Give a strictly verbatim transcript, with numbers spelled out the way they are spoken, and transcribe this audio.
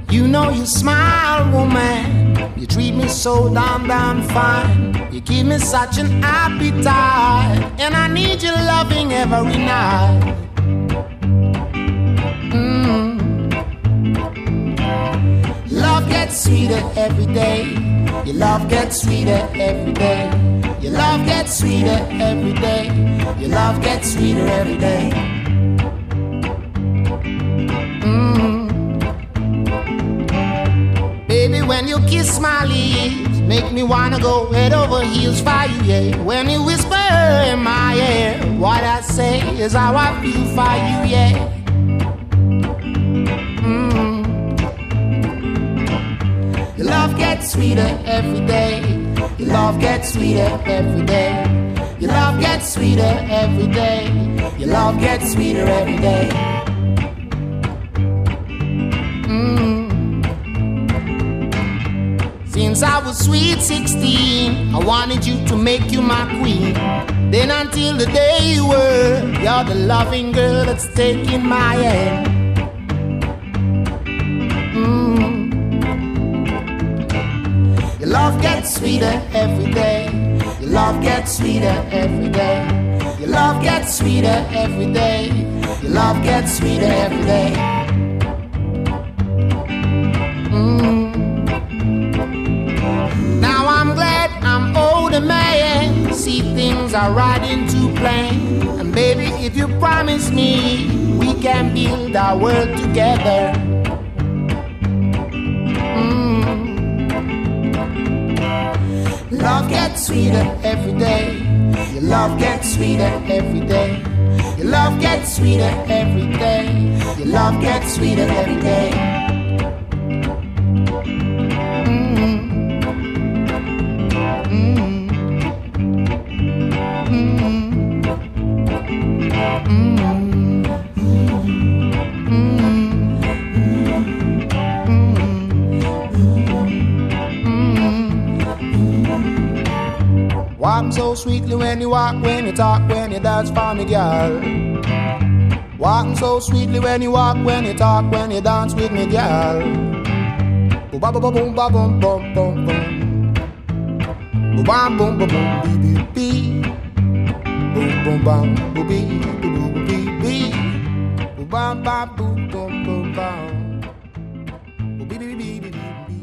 You know you smile, woman. You treat me so damn, damn fine. You give me such an appetite, and I need your loving every night. Mm. Love gets sweeter every day. Your love gets sweeter every day. Your love gets sweeter every day. Your love gets sweeter every day. Mm. Baby, when you kiss my lips, make me wanna go head over heels for you, yeah. When you whisper in my ear, what I say is how I feel for you, yeah. Mm. Your love gets sweeter every day. Your love gets sweeter every day. Your love gets sweeter every day. Your love gets sweeter every day. Mm. Since I was sweet sixteen, I wanted you to make you my queen. Then until the day you were, you're the loving girl that's taking my hand. Mm. Your love gets sweeter every day. Your love gets sweeter every day. Your love gets sweeter every day. Your love gets sweeter every day. Mm. Now I'm glad I'm older, man. See, things are right into plan. And baby, if you promise me, we can build our world together. Love gets sweeter every day. Your love gets sweeter every day. Your love gets sweeter every day. Your love gets sweeter every day. Mm. Mm. Mm. Mm. Walk so sweetly when you walk, when you talk, when you dance for me, girl. Walking so sweetly when you walk, when you talk, when you dance with me, girl. Boom, ba, ba, ba, boom, ba, boom, boom, boom, boom. Boom, bam, boom, boom, boom, bee, bee, bee. Boom, boom, bam, boom, bee, bee, bee, bee, bee. Boom, bam, bam, boom, boom, boom, bam. Boom, bee, bee, bee, bee, bee, bee.